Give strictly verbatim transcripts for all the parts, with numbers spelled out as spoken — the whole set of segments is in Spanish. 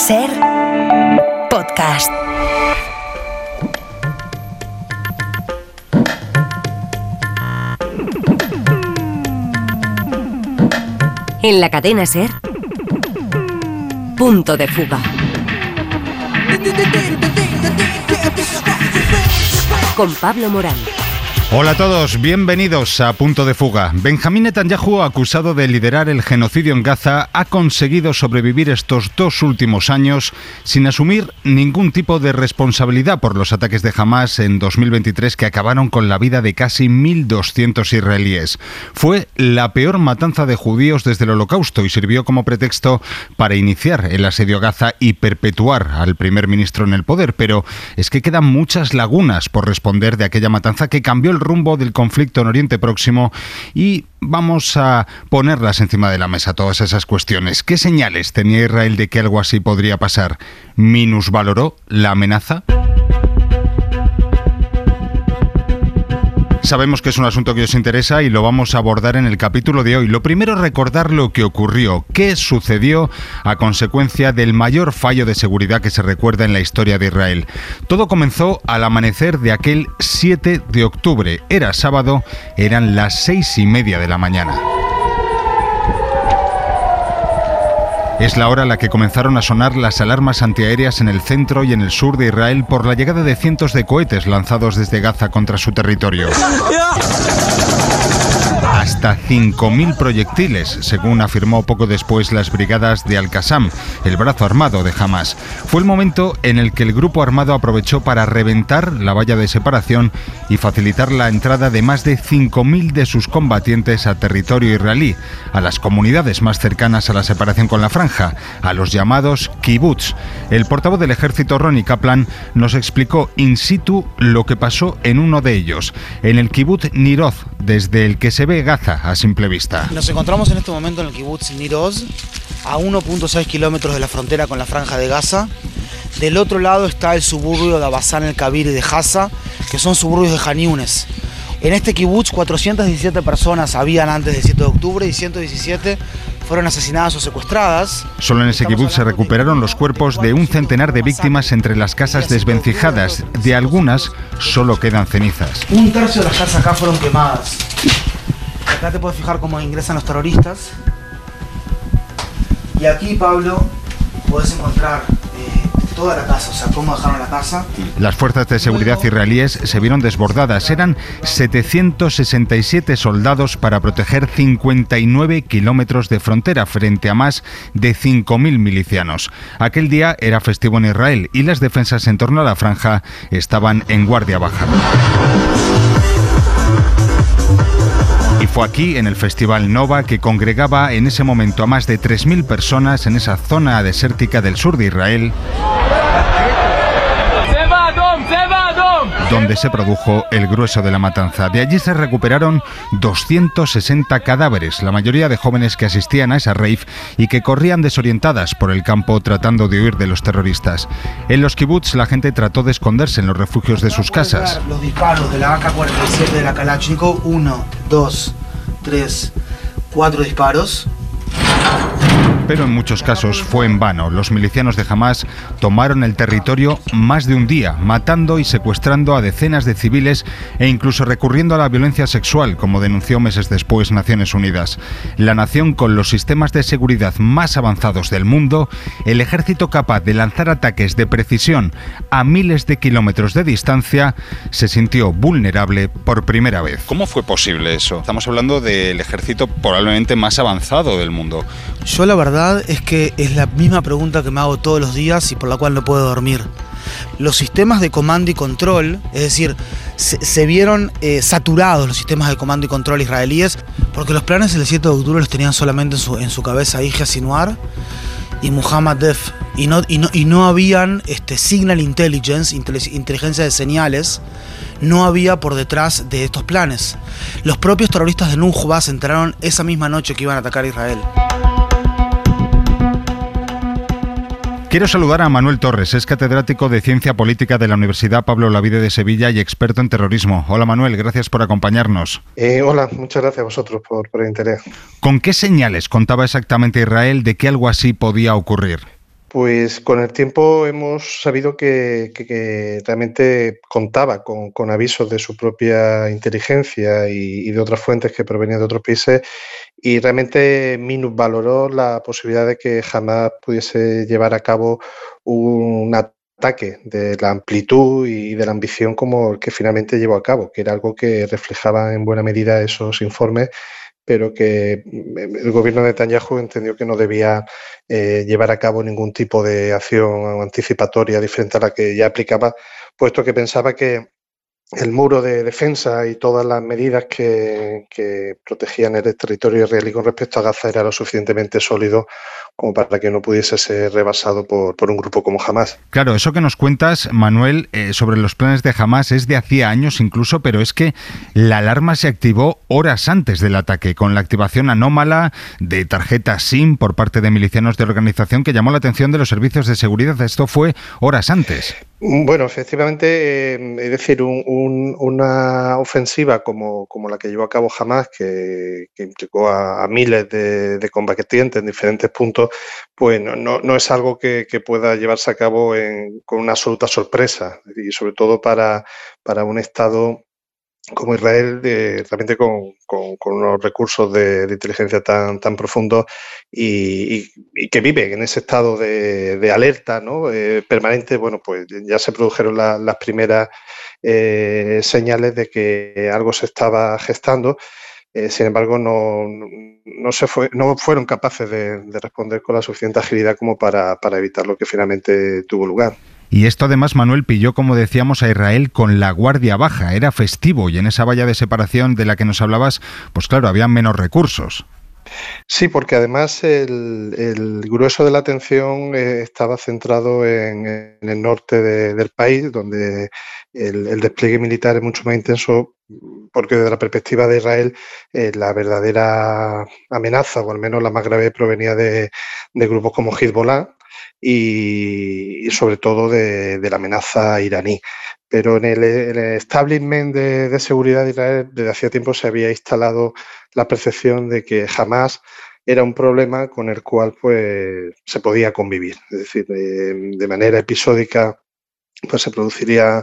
Ser podcast. En la cadena Ser, Punto de Fuga. Con Pablo Morán. Hola a todos, bienvenidos a Punto de Fuga. Benjamín Netanyahu, acusado de liderar el genocidio en Gaza, ha conseguido sobrevivir estos dos últimos años sin asumir ningún tipo de responsabilidad por los ataques de Hamás en dos mil veintitrés que acabaron con la vida de casi mil doscientos israelíes. Fue la peor matanza de judíos desde el Holocausto y sirvió como pretexto para iniciar el asedio a Gaza y perpetuar al primer ministro en el poder. Pero es que quedan muchas lagunas por responder de aquella matanza que cambió el rumbo del conflicto en Oriente Próximo y vamos a ponerlas encima de la mesa, todas esas cuestiones. ¿Qué señales tenía Israel de que algo así podría pasar? ¿Minusvaloró la amenaza? Sabemos que es un asunto que os interesa y lo vamos a abordar en el capítulo de hoy. Lo primero, recordar lo que ocurrió, qué sucedió a consecuencia del mayor fallo de seguridad que se recuerda en la historia de Israel. Todo comenzó al amanecer de aquel siete de octubre. Era sábado, eran las seis y media de la mañana. Es la hora a la que comenzaron a sonar las alarmas antiaéreas en el centro y en el sur de Israel por la llegada de cientos de cohetes lanzados desde Gaza contra su territorio. Hasta cinco mil proyectiles, según afirmó poco después las brigadas de Al-Qassam, el brazo armado de Hamás. Fue el momento en el que el grupo armado aprovechó para reventar la valla de separación y facilitar la entrada de más de cinco mil de sus combatientes a territorio israelí, a las comunidades más cercanas a la separación con la franja, a los llamados kibbutz. El portavoz del ejército, Ronnie Kaplan, nos explicó in situ lo que pasó en uno de ellos, en el kibbutz Nir Oz, desde el que se ve Gaza a simple vista. Nos encontramos en este momento en el kibbutz Nir Oz, a uno punto seis kilómetros de la frontera con la franja de Gaza. Del otro lado está el suburbio de Abasán el Kabir y de Hasa, que son suburbios de Han Yunes. En este kibbutz cuatrocientas diecisiete personas habían antes del siete de octubre y ciento diecisiete fueron asesinadas o secuestradas. Solo en ese kibbutz se recuperaron los cuerpos de un centenar de víctimas entre las casas desvencijadas. De algunas solo quedan cenizas. Un tercio de las casas acá fueron quemadas. Acá te puedes fijar cómo ingresan los terroristas. Y aquí, Pablo, puedes encontrar eh, toda la casa, o sea, cómo dejaron la casa. Las fuerzas de seguridad israelíes se vieron desbordadas. Eran setecientos sesenta y siete soldados para proteger cincuenta y nueve kilómetros de frontera frente a más de cinco mil milicianos. Aquel día era festivo en Israel y las defensas en torno a la franja estaban en guardia baja. Y fue aquí, en el Festival Nova, que congregaba en ese momento a más de tres mil personas en esa zona desértica del sur de Israel, donde se produjo el grueso de la matanza. De allí se recuperaron doscientos sesenta cadáveres, la mayoría de jóvenes que asistían a esa rave y que corrían desorientadas por el campo tratando de huir de los terroristas. En los kibbutz la gente trató de esconderse en los refugios de sus casas. Los disparos de la A K cuarenta y siete de la Kalashnikov, uno, dos, tres, cuatro disparos. Pero en muchos casos fue en vano. Los milicianos de Hamás tomaron el territorio más de un día, matando y secuestrando a decenas de civiles e incluso recurriendo a la violencia sexual, como denunció meses después Naciones Unidas. La nación con los sistemas de seguridad más avanzados del mundo, el ejército capaz de lanzar ataques de precisión a miles de kilómetros de distancia, se sintió vulnerable por primera vez. ¿Cómo fue posible eso? Estamos hablando del ejército probablemente más avanzado del mundo. Yo la verdad es que es la misma pregunta que me hago todos los días y por la cual no puedo dormir. Los sistemas de comando y control, es decir, se, se vieron eh, saturados los sistemas de comando y control israelíes porque los planes del siete de octubre los tenían solamente en su, en su cabeza Yahya Sinwar y Muhammad Deif y no, y no, y no habían este, signal intelligence, inteligencia de señales, no había por detrás de estos planes. Los propios terroristas de Nujba se enteraron esa misma noche que iban a atacar a Israel. Quiero saludar a Manuel Torres, es catedrático de Ciencia Política de la Universidad Pablo Olavide de Sevilla y experto en terrorismo. Hola Manuel, gracias por acompañarnos. Eh, hola, muchas gracias a vosotros por, por el interés. ¿Con qué señales contaba exactamente Israel de que algo así podía ocurrir? Pues con el tiempo hemos sabido que, que, que realmente contaba con, con avisos de su propia inteligencia y, y de otras fuentes que provenían de otros países, y realmente minusvaloró la posibilidad de que jamás pudiese llevar a cabo un ataque de la amplitud y de la ambición como el que finalmente llevó a cabo, que era algo que reflejaba en buena medida esos informes, pero que el gobierno de Netanyahu entendió que no debía eh, llevar a cabo ningún tipo de acción anticipatoria diferente a la que ya aplicaba, puesto que pensaba que el muro de defensa y todas las medidas que, que protegían el territorio israelí con respecto a Gaza era lo suficientemente sólido como para que no pudiese ser rebasado por, por un grupo como Hamás. Claro, eso que nos cuentas, Manuel, eh, sobre los planes de Hamás es de hacía años incluso, pero es que la alarma se activó horas antes del ataque, con la activación anómala de tarjetas SIM por parte de milicianos de la organización que llamó la atención de los servicios de seguridad. Esto fue horas antes. Bueno, efectivamente, eh, es decir, un, un, una ofensiva como, como la que llevó a cabo Hamás, que, que implicó a, a miles de, de combatientes en diferentes puntos, pues no, no, no es algo que, que pueda llevarse a cabo en, con una absoluta sorpresa, y sobre todo para, para un Estado como Israel, de, realmente con, con, con unos recursos de, de inteligencia tan, tan profundos y, y, y que vive en ese estado de, de alerta, ¿no? eh, permanente. Bueno, pues ya se produjeron la, las primeras eh, señales de que algo se estaba gestando. Eh, sin embargo, no, no, se fue, no fueron capaces de, de responder con la suficiente agilidad como para, para evitar lo que finalmente tuvo lugar. Y esto además, Manuel, pilló, como decíamos, a Israel con la guardia baja. Era festivo y en esa valla de separación de la que nos hablabas, pues claro, había menos recursos. Sí, porque además el, el grueso de la atención eh, estaba centrado en, en el norte de, del país, donde el, el despliegue militar es mucho más intenso, porque desde la perspectiva de Israel eh, la verdadera amenaza, o al menos la más grave, provenía de, de grupos como Hezbollah, y, y sobre todo de, de la amenaza iraní. Pero en el, en el establishment de, de seguridad de Israel desde hacía tiempo se había instalado la percepción de que Hamás era un problema con el cual pues se podía convivir. Es decir, de, de manera episódica pues se produciría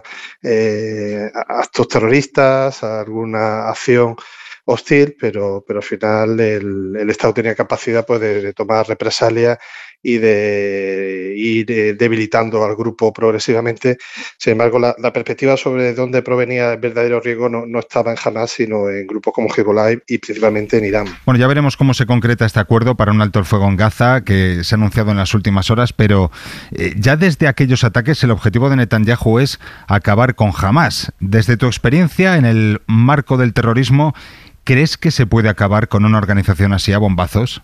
eh, actos terroristas, alguna acción hostil, pero, pero al final el, el Estado tenía capacidad pues, de, de tomar represalias y de ir debilitando al grupo progresivamente. Sin embargo, la, la perspectiva sobre dónde provenía el verdadero riesgo no, no estaba en Hamás, sino en grupos como Hezbollah y principalmente en Irán. Bueno, ya veremos cómo se concreta este acuerdo para un alto el fuego en Gaza, que se ha anunciado en las últimas horas, pero eh, ya desde aquellos ataques el objetivo de Netanyahu es acabar con Hamás. Desde tu experiencia en el marco del terrorismo, ¿crees que se puede acabar con una organización así a bombazos?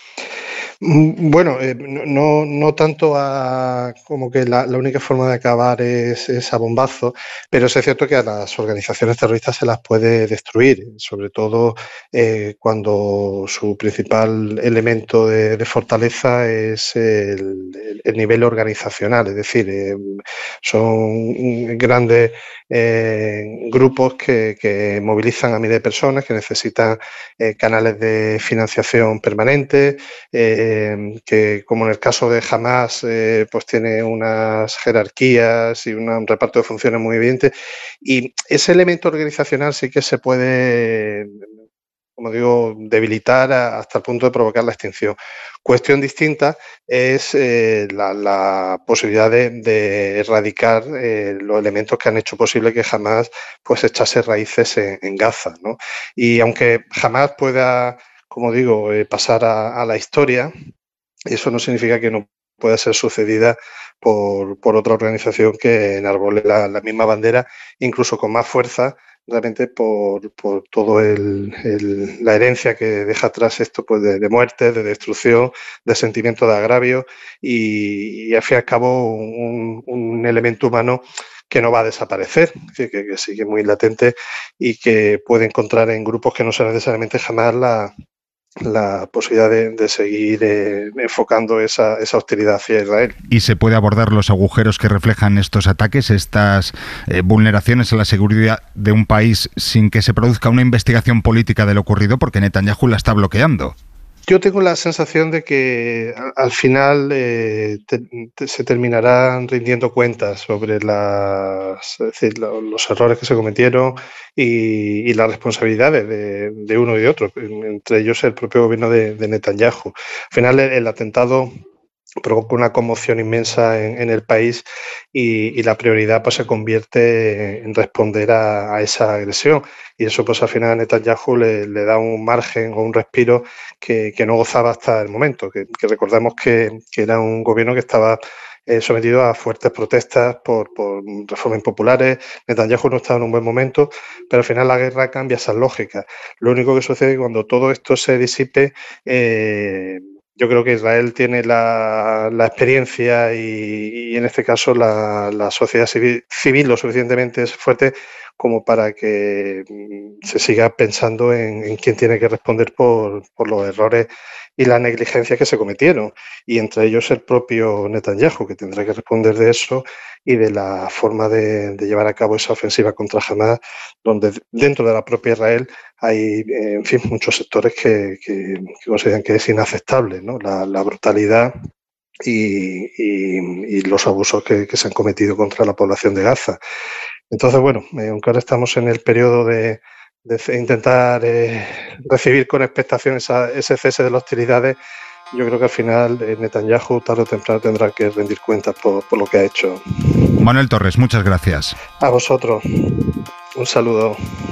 Bueno, eh, no, no tanto a como que la, la única forma de acabar es, es a bombazo, pero es cierto que a las organizaciones terroristas se las puede destruir, sobre todo eh, cuando su principal elemento de, de fortaleza es el, el nivel organizacional, es decir, eh, son grandes eh, grupos que, que movilizan a miles de personas, que necesitan eh, canales de financiación permanentes, eh, que como en el caso de Hamás eh, pues tiene unas jerarquías y un reparto de funciones muy evidente, y ese elemento organizacional sí que se puede, como digo, debilitar hasta el punto de provocar la extinción. Cuestión distinta es eh, la, la posibilidad de, de erradicar eh, los elementos que han hecho posible que Hamás pues echase raíces en, en Gaza, ¿no? Y aunque Hamás pueda, como digo, eh, pasar a, a la historia, eso no significa que no pueda ser sucedida por, por otra organización que enarbole la, la misma bandera, incluso con más fuerza, realmente por, por todo el, el, la herencia que deja atrás esto pues de, de muerte, de destrucción, de sentimiento de agravio y, y al fin y al cabo un, un elemento humano que no va a desaparecer, que, que, que sigue muy latente y que puede encontrar en grupos que no sean necesariamente jamás la, la posibilidad de, de seguir eh, enfocando esa, esa hostilidad hacia Israel. ¿Y se puede abordar los agujeros que reflejan estos ataques, estas eh, vulneraciones a la seguridad de un país sin que se produzca una investigación política de lo ocurrido? Porque Netanyahu la está bloqueando. Yo tengo la sensación de que al final eh, te, te, se terminarán rindiendo cuentas sobre las, es decir, lo, los errores que se cometieron y, y las responsabilidades de, de uno y de otro, entre ellos el propio gobierno de, de Netanyahu. Al final el, el atentado provoca una conmoción inmensa en, en el país y, y la prioridad pues se convierte en responder a, a esa agresión, y eso pues al final a Netanyahu le, le da un margen o un respiro que, que no gozaba hasta el momento, que, que recordemos que, que era un gobierno que estaba eh, sometido a fuertes protestas por, por reformas impopulares. Netanyahu no estaba en un buen momento, pero al final la guerra cambia esas lógicas. Lo único que sucede es que cuando todo esto se disipe, eh, yo creo que Israel tiene la, la experiencia y, y en este caso la, la sociedad civil, civil lo suficientemente fuerte como para que se siga pensando en, en quién tiene que responder por, por los errores y la negligencia que se cometieron, y entre ellos el propio Netanyahu, que tendrá que responder de eso y de la forma de, de llevar a cabo esa ofensiva contra Hamás, donde dentro de la propia Israel hay, en fin, muchos sectores que, que, que consideran que es inaceptable, ¿no? la, la brutalidad y, y, y los abusos que, que se han cometido contra la población de Gaza. Entonces, bueno, eh, aunque ahora estamos en el periodo de, de intentar eh, recibir con expectación esa, ese cese de las hostilidades, yo creo que al final eh, Netanyahu tarde o temprano tendrá que rendir cuentas por, por lo que ha hecho. Manuel Torres, muchas gracias. A vosotros. Un saludo.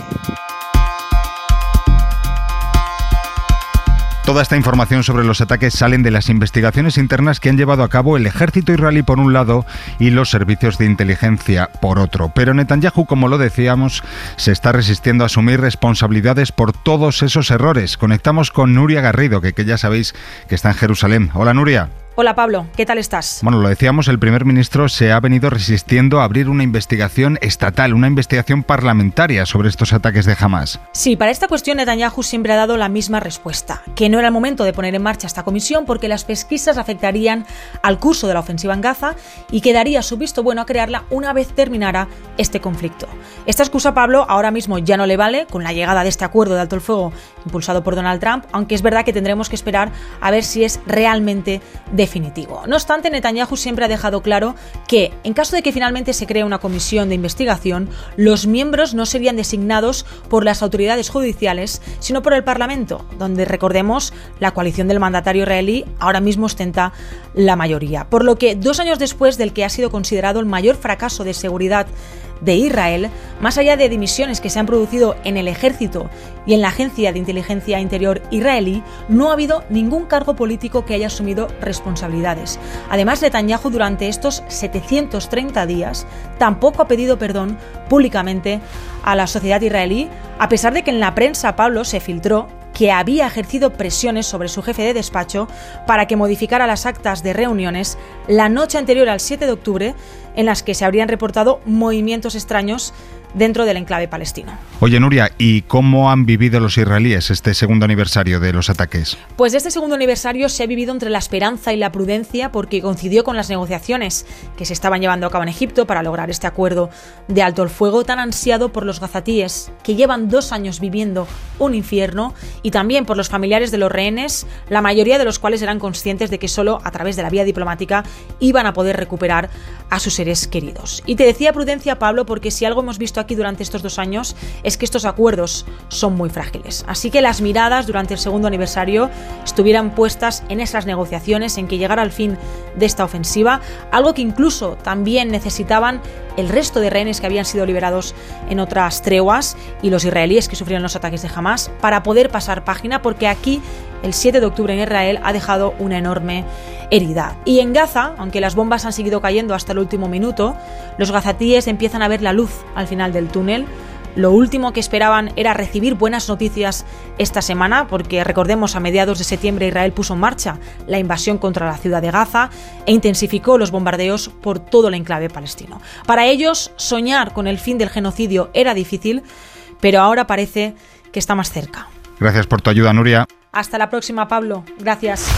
Toda esta información sobre los ataques salen de las investigaciones internas que han llevado a cabo el ejército israelí por un lado y los servicios de inteligencia por otro. Pero Netanyahu, como lo decíamos, se está resistiendo a asumir responsabilidades por todos esos errores. Conectamos con Nuria Garrido, que, que ya sabéis que está en Jerusalén. Hola, Nuria. Hola Pablo, ¿qué tal estás? Bueno, lo decíamos, el primer ministro se ha venido resistiendo a abrir una investigación estatal, una investigación parlamentaria sobre estos ataques de Hamás. Sí, para esta cuestión Netanyahu siempre ha dado la misma respuesta, que no era el momento de poner en marcha esta comisión porque las pesquisas afectarían al curso de la ofensiva en Gaza y que daría su visto bueno a crearla una vez terminara este conflicto. Esta excusa, Pablo, ahora mismo ya no le vale con la llegada de este acuerdo de alto el fuego impulsado por Donald Trump, aunque es verdad que tendremos que esperar a ver si es realmente de definitivo. No obstante, Netanyahu siempre ha dejado claro que, en caso de que finalmente se cree una comisión de investigación, los miembros no serían designados por las autoridades judiciales, sino por el Parlamento, donde, recordemos, la coalición del mandatario israelí ahora mismo ostenta la mayoría. Por lo que, dos años después del que ha sido considerado el mayor fracaso de seguridad de Israel, más allá de dimisiones que se han producido en el ejército y en la agencia de inteligencia interior israelí, no ha habido ningún cargo político que haya asumido responsabilidades. Además, Netanyahu durante estos setecientos treinta días tampoco ha pedido perdón públicamente a la sociedad israelí, a pesar de que en la prensa, Pablo, se filtró que había ejercido presiones sobre su jefe de despacho para que modificara las actas de reuniones la noche anterior al siete de octubre, en las que se habrían reportado movimientos extraños dentro del enclave palestino. Oye, Nuria, ¿y cómo han vivido los israelíes este segundo aniversario de los ataques? Pues este segundo aniversario se ha vivido entre la esperanza y la prudencia porque coincidió con las negociaciones que se estaban llevando a cabo en Egipto para lograr este acuerdo de alto el fuego tan ansiado por los gazatíes, que llevan dos años viviendo un infierno, y también por los familiares de los rehenes, la mayoría de los cuales eran conscientes de que solo a través de la vía diplomática iban a poder recuperar a sus seres queridos. Y te decía prudencia, Pablo, porque si algo hemos visto aquí durante estos dos años es que estos acuerdos son muy frágiles. Así que las miradas durante el segundo aniversario estuvieran puestas en esas negociaciones, en que llegara al fin de esta ofensiva, algo que incluso también necesitaban el resto de rehenes que habían sido liberados en otras treguas y los israelíes que sufrieron los ataques de Hamás, para poder pasar página, porque aquí el siete de octubre en Israel ha dejado una enorme herida. Y en Gaza, aunque las bombas han seguido cayendo hasta el último minuto, los gazatíes empiezan a ver la luz al final del túnel. Lo último que esperaban era recibir buenas noticias esta semana, porque recordemos, a mediados de septiembre Israel puso en marcha la invasión contra la ciudad de Gaza e intensificó los bombardeos por todo el enclave palestino. Para ellos, soñar con el fin del genocidio era difícil, pero ahora parece que está más cerca. Gracias por tu ayuda, Nuria. Hasta la próxima, Pablo. Gracias.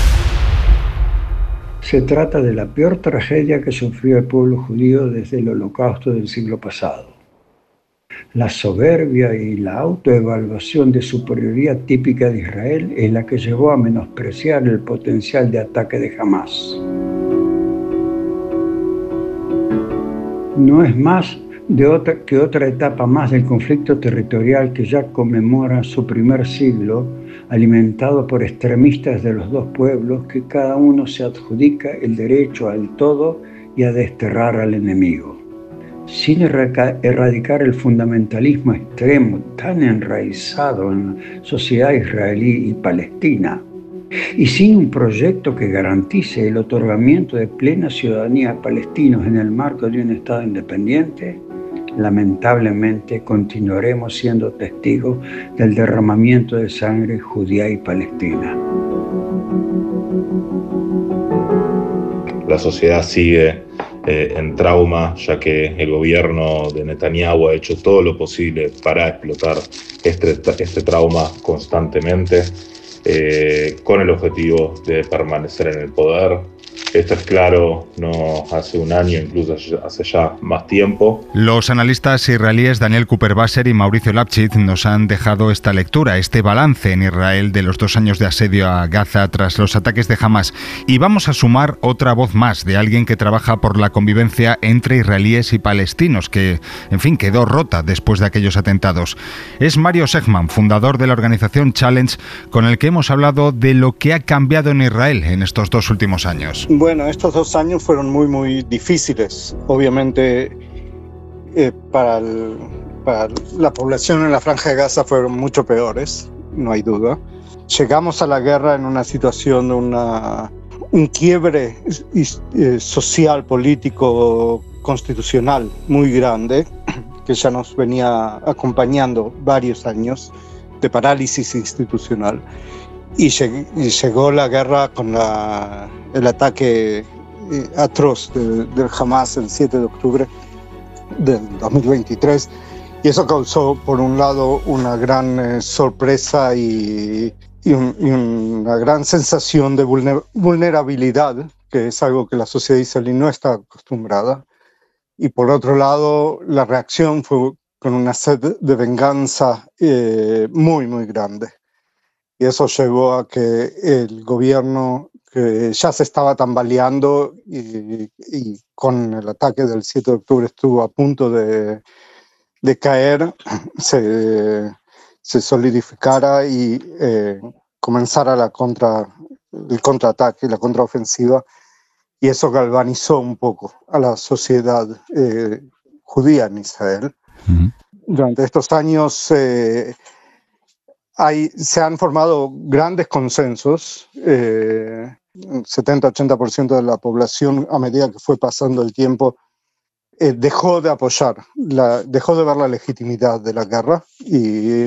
Se trata de la peor tragedia que sufrió el pueblo judío desde el Holocausto del siglo pasado. La soberbia y la autoevaluación de superioridad típica de Israel es la que llevó a menospreciar el potencial de ataque de Hamás. No es más de otra, que otra etapa más del conflicto territorial que ya conmemora su primer siglo, alimentado por extremistas de los dos pueblos que cada uno se adjudica el derecho al todo y a desterrar al enemigo. Sin erradicar el fundamentalismo extremo tan enraizado en la sociedad israelí y palestina, y sin un proyecto que garantice el otorgamiento de plena ciudadanía a palestinos en el marco de un Estado independiente, lamentablemente continuaremos siendo testigos del derramamiento de sangre judía y palestina. La sociedad sigue eh, en trauma, ya que el gobierno de Netanyahu ha hecho todo lo posible para explotar este, este trauma constantemente, eh, con el objetivo de permanecer en el poder. Esto es claro, no hace un año, incluso hace ya más tiempo. Los analistas israelíes Daniel Kuperwasser y Mauricio Lapchitz nos han dejado esta lectura, este balance en Israel de los dos años de asedio a Gaza tras los ataques de Hamás. Y vamos a sumar otra voz más de alguien que trabaja por la convivencia entre israelíes y palestinos, que, en fin, quedó rota después de aquellos atentados. Es Mario Segman, fundador de la organización Challenge, con el que hemos hablado de lo que ha cambiado en Israel en estos dos últimos años. Bueno, estos dos años fueron muy, muy difíciles. Obviamente, eh, para, el, para la población en la Franja de Gaza fueron mucho peores, no hay duda. Llegamos a la guerra en una situación de una, un quiebre eh, social, político, constitucional muy grande, que ya nos venía acompañando varios años de parálisis institucional. Y llegó la guerra con la, el ataque atroz de, del Hamás el siete de octubre del dos mil veintitrés. Y eso causó, por un lado, una gran eh, sorpresa y, y, un, y una gran sensación de vulner, vulnerabilidad, que es algo que la sociedad israelí no está acostumbrada. Y por otro lado, la reacción fue con una sed de venganza eh, muy, muy grande. Y eso llevó a que el gobierno, que ya se estaba tambaleando y, y con el ataque del siete de octubre estuvo a punto de, de caer, se, se solidificara y eh, comenzara la contra, el contraataque, la contraofensiva. Y eso galvanizó un poco a la sociedad eh, judía en Israel. Uh-huh. Durante estos años eh, Hay, se han formado grandes consensos, eh, setenta a ochenta por ciento de la población, a medida que fue pasando el tiempo, eh, dejó de apoyar, la, dejó de ver la legitimidad de la guerra y,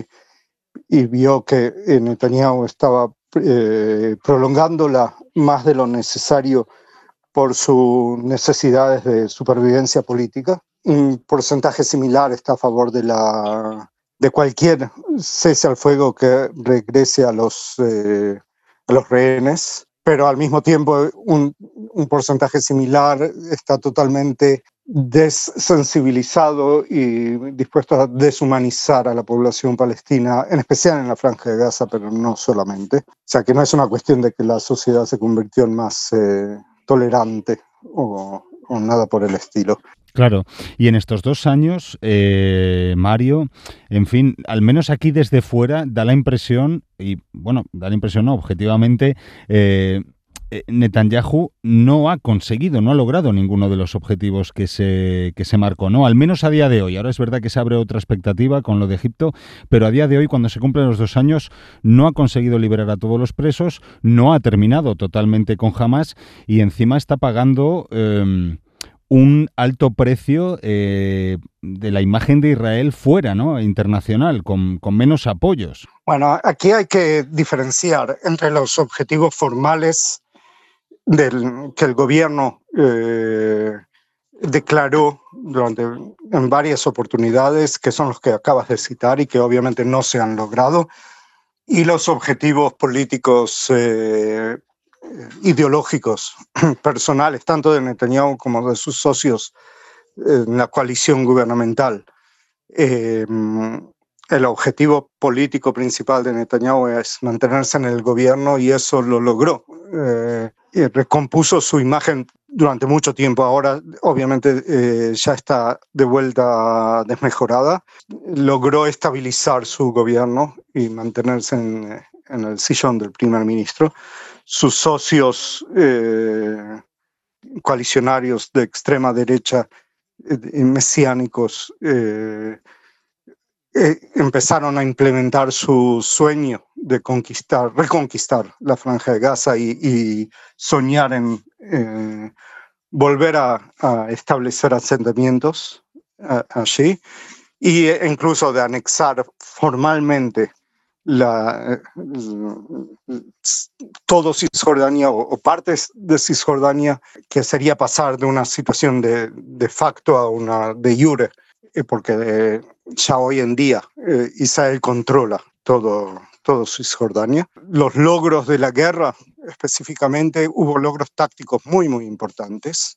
y vio que Netanyahu estaba eh, prolongándola más de lo necesario por sus necesidades de supervivencia política. Un porcentaje similar está a favor de la... de cualquier cese al fuego que regrese a los, eh, a los rehenes, pero al mismo tiempo un, un porcentaje similar está totalmente desensibilizado y dispuesto a deshumanizar a la población palestina, en especial en la Franja de Gaza, pero no solamente. O sea, que no es una cuestión de que la sociedad se convirtió en más eh, tolerante o, o nada por el estilo. Claro, y en estos dos años, eh, Mario, en fin, al menos aquí desde fuera da la impresión, y bueno, da la impresión, no, objetivamente, eh, Netanyahu no ha conseguido, no ha logrado ninguno de los objetivos que se, que se marcó, ¿no? Al menos a día de hoy. Ahora es verdad que se abre otra expectativa con lo de Egipto, pero a día de hoy, cuando se cumplen los dos años, no ha conseguido liberar a todos los presos, no ha terminado totalmente con Hamás y encima está pagando... Eh, un alto precio eh, de la imagen de Israel fuera, ¿no? Internacional, con, con menos apoyos. Bueno, aquí hay que diferenciar entre los objetivos formales del, que el gobierno eh, declaró durante, en varias oportunidades, que son los que acabas de citar y que obviamente no se han logrado, y los objetivos políticos eh, ideológicos, personales, tanto de Netanyahu como de sus socios en la coalición gubernamental. Eh, el objetivo político principal de Netanyahu es mantenerse en el gobierno y eso lo logró. Eh, y recompuso su imagen durante mucho tiempo. Ahora, obviamente, eh, ya está de vuelta desmejorada. Logró estabilizar su gobierno y mantenerse en, en el sillón del primer ministro. Sus socios eh, coalicionarios de extrema derecha eh, mesiánicos eh, eh, empezaron a implementar su sueño de conquistar, reconquistar la Franja de Gaza y, y soñar en eh, volver a, a establecer asentamientos a, allí e incluso de anexar formalmente la, todo Cisjordania o, o partes de Cisjordania, que sería pasar de una situación de, de facto a una de jure, eh, porque eh, ya hoy en día eh, Israel controla todo, todo Cisjordania. Los logros de la guerra, específicamente, hubo logros tácticos muy, muy importantes.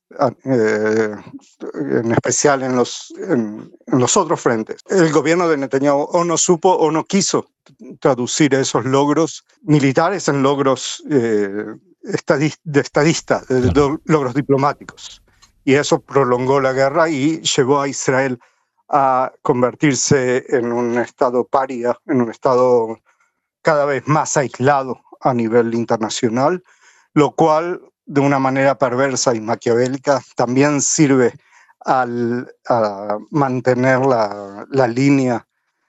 Eh, en especial en los, en, en los otros frentes. El gobierno de Netanyahu o no supo o no quiso traducir esos logros militares en logros eh, estadis, de estadistas, de, de logros diplomáticos. Y eso prolongó la guerra y llevó a Israel a convertirse en un estado paria, en un estado cada vez más aislado a nivel internacional, lo cual de una manera perversa y maquiavélica también sirve al, a mantener la, la línea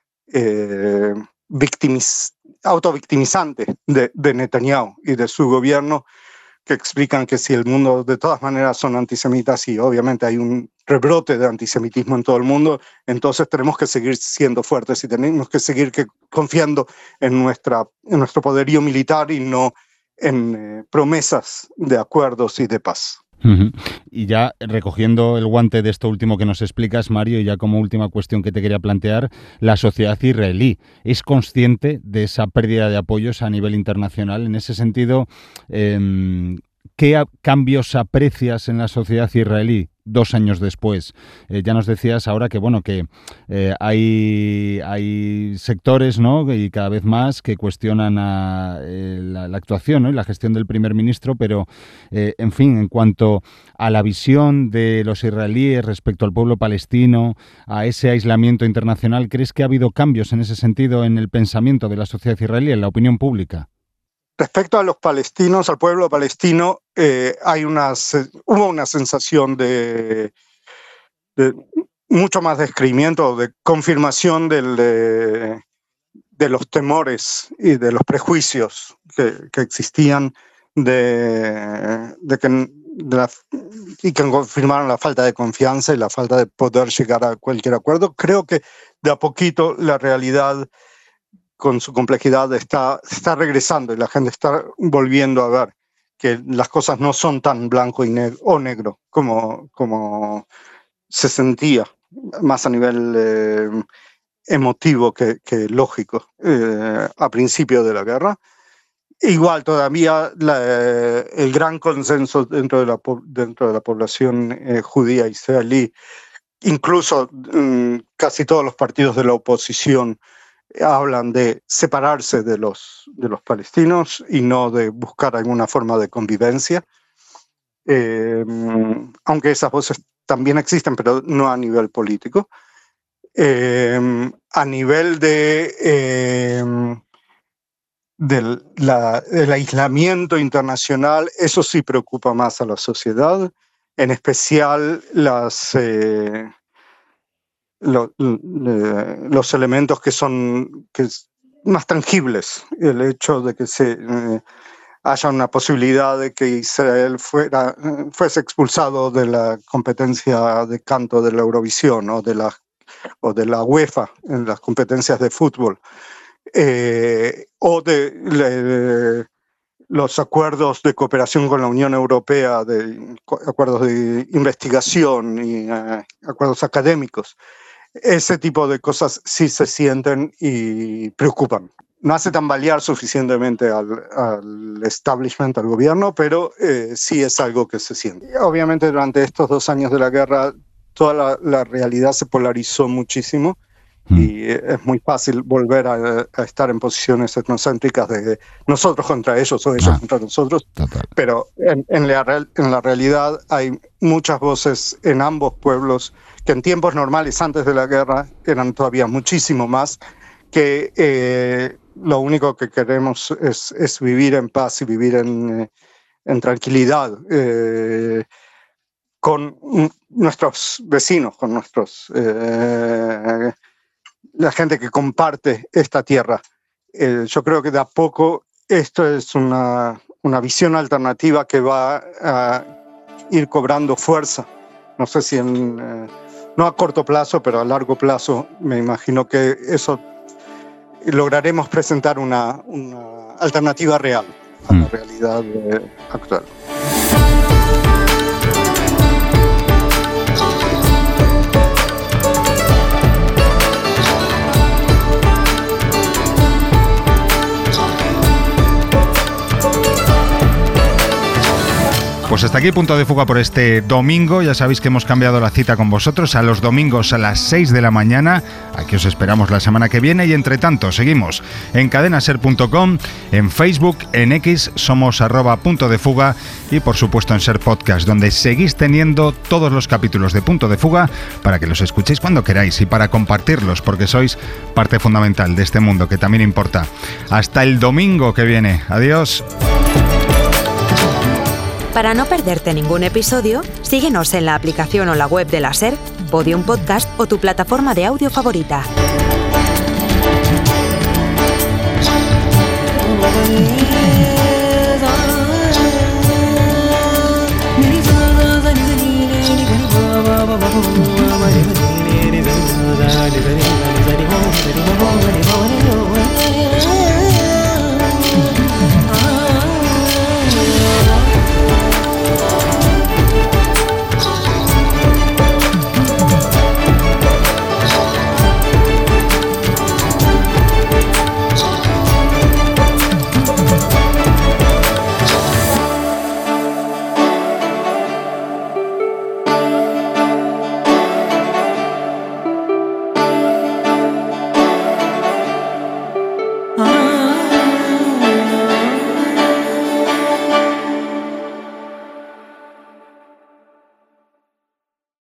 eh, victimiz, autovictimizante de, de Netanyahu y de su gobierno, que explican que si el mundo de todas maneras son antisemitas y obviamente hay un rebrote de antisemitismo en todo el mundo, entonces tenemos que seguir siendo fuertes y tenemos que seguir que, confiando en, nuestra, en nuestro poderío militar y no en eh, promesas de acuerdos y de paz. Uh-huh. Y ya recogiendo el guante de esto último que nos explicas, Mario, y ya como última cuestión que te quería plantear, la sociedad israelí es consciente de esa pérdida de apoyos a nivel internacional. En ese sentido, eh, ¿qué cambios aprecias en la sociedad israelí dos años después? Eh, ya nos decías ahora que bueno que eh, hay, hay sectores, ¿no?, y cada vez más que cuestionan a, eh, la, la actuación, ¿no?, y la gestión del primer ministro, pero eh, en fin, en cuanto a la visión de los israelíes respecto al pueblo palestino, a ese aislamiento internacional, ¿crees que ha habido cambios en ese sentido en el pensamiento de la sociedad israelí, en la opinión pública? Respecto a los palestinos, al pueblo palestino, eh, hay una, hubo una sensación de, de mucho más descreimiento, de confirmación del, de, de los temores y de los prejuicios que, que existían de, de que, de la, y que confirmaron la falta de confianza y la falta de poder llegar a cualquier acuerdo. Creo que de a poquito la realidad, con su complejidad, está, está regresando y la gente está volviendo a ver que las cosas no son tan blanco y negro, o negro como, como se sentía, más a nivel eh, emotivo que, que lógico eh, a principio de la guerra. Igual todavía la, eh, el gran consenso dentro de la, dentro de la población eh, judía israelí, incluso mm, casi todos los partidos de la oposición hablan de separarse de los, de los palestinos y no de buscar alguna forma de convivencia, eh, aunque esas voces también existen, pero no a nivel político. Eh, a nivel de, eh, del, la, del aislamiento internacional, eso sí preocupa más a la sociedad, en especial las... Eh, Lo, le, los elementos que son que más tangibles, el hecho de que se eh, haya una posibilidad de que Israel fuera, fuese expulsado de la competencia de canto de la Eurovisión o de la, o de la UEFA en las competencias de fútbol, eh, o de, de los acuerdos de cooperación con la Unión Europea, de acuerdos de investigación y eh, acuerdos académicos. Ese tipo de cosas sí se sienten y preocupan. No hace tambalear suficientemente al, al establishment, al gobierno, pero eh, sí es algo que se siente. Obviamente durante estos dos años de la guerra toda la, la realidad se polarizó muchísimo mm. y es muy fácil volver a, a estar en posiciones etnocéntricas de nosotros contra ellos o ellos ah, contra nosotros. Total. Pero en, en, la, en la realidad hay muchas voces en ambos pueblos que en tiempos normales, antes de la guerra, eran todavía muchísimo más, que eh, lo único que queremos es, es vivir en paz y vivir en, eh, en tranquilidad eh, con nuestros vecinos, con nuestros eh, la gente que comparte esta tierra. Eh, yo creo que de a poco esto es una, una visión alternativa que va a ir cobrando fuerza. No sé si en, eh, no a corto plazo, pero a largo plazo me imagino que eso lograremos presentar una, una alternativa real a la realidad eh, actual. Pues hasta aquí Punto de Fuga por este domingo. Ya sabéis que hemos cambiado la cita con vosotros a los domingos a las seis de la mañana. Aquí os esperamos la semana que viene y entre tanto seguimos en cadenaser punto com, en Facebook, en X somos arroba Punto de Fuga y por supuesto en Ser Podcast, donde seguís teniendo todos los capítulos de Punto de Fuga para que los escuchéis cuando queráis y para compartirlos, porque sois parte fundamental de este mundo que también importa. Hasta el domingo que viene. Adiós. Para no perderte ningún episodio, síguenos en la aplicación o la web de la SER, Podium Podcast o tu plataforma de audio favorita.